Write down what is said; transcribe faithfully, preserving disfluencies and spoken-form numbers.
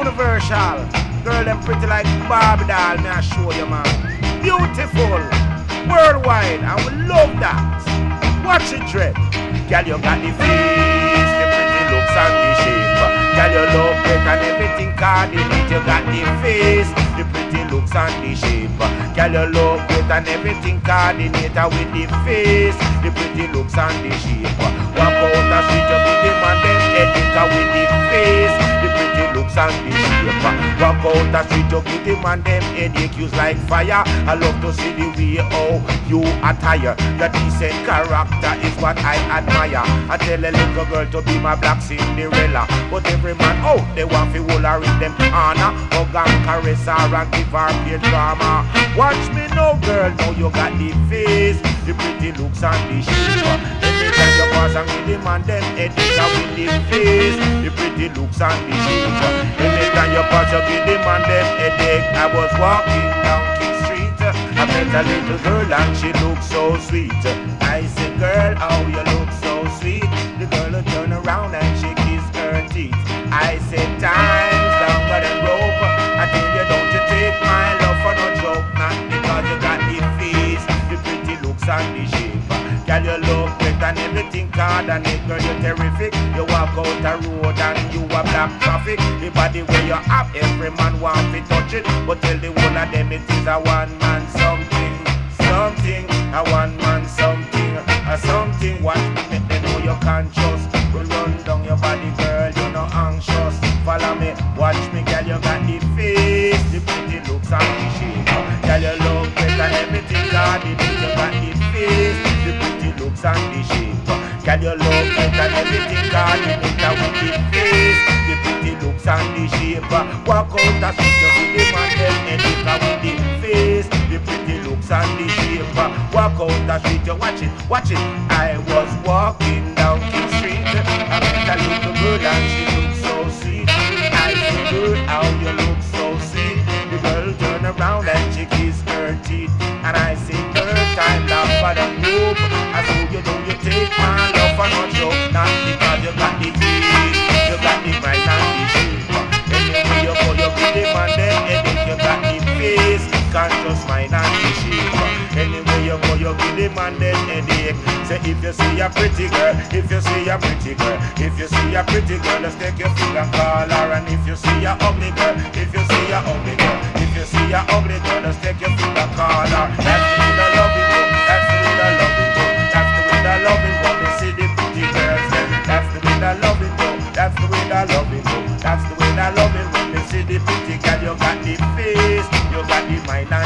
universal. Girl, them pretty like Barbie doll, me I show you, man. Beautiful, worldwide, and we love that. Watch it, Dread. Girl, you got the face, the pretty looks and the shape. Girl, you look great and everything coordinate. You got the face, the pretty looks and the shape. Girl, you look great and everything coordinate. With the face, the pretty looks and the shape. Walk out the street, you be the man, them edit with the face, the pretty looks and the shape. Walk out the street, you be the man, them headache use like fire. I love to see the way how you attire. Your decent character is what I admire. I tell a little girl to be my black Cinderella, but every man out they want to hold her in them honor. Hug and caress her and give her pure drama. Watch me now, girl, now you got the face, the pretty looks and the shape. Anytime you pass and give the man them headache with the face, the pretty looks and the shape. Anytime you pass you give the man them headache. I was walking down King Street, I met a little girl and she looked so sweet. I said, girl, how you look so sweet. The girl will turn around and she kissed her teeth. I said, time's longer than rope. I tell you, don't you take my love for no joke. Not because you got the face, the pretty looks and the shape. Girl, you look great and everything coordinate. Girl, you're terrific. You walk out the road and you a black traffic. The body where you have, every man want to touch it. But tell the whole of them it is a one man something. Something, a one man something. A something, watch me make them know you're conscious. We run down your body, girl, you're not anxious. Follow me, watch me, girl, you got the face, the pretty looks and the shape. Girl, you look great and everything coordinate. You got the face, the pretty looks and the shape. Girl, you look great and everything coordinate. With the face, the pretty looks and the shape. Walk out the street, you see the man them headache. With the face, the pretty looks and the shape. Walk out the street, you watch it, watch it. I was walking down King Street, I met a little girl and she looked so sweet. I said, girl, how you look so sweet. The girl turned around and she kissed her teeth. And I said, girl, time down for the group. I said, you know you take my love for no joke. Not because you got the face, you got the right and the shape. Anyway you go, you give the man them headache. You got the face, conscious mind and the shape. Anyway you go, you give the man them headache. Say if you see a pretty girl, if you see a pretty girl, if you see a pretty girl, just take your finger and call her. And if you see a ugly girl, if you see a ugly girl, if you see a ugly girl, just take your finger and call her. That's the way the loving go, that's the way the loving go, that's the way the loving go. Me see the pretty girls then, that's the way the loving go, that's the way the loving go, that's the way the loving go. Me see the pretty girl, you got the face, you got the mind.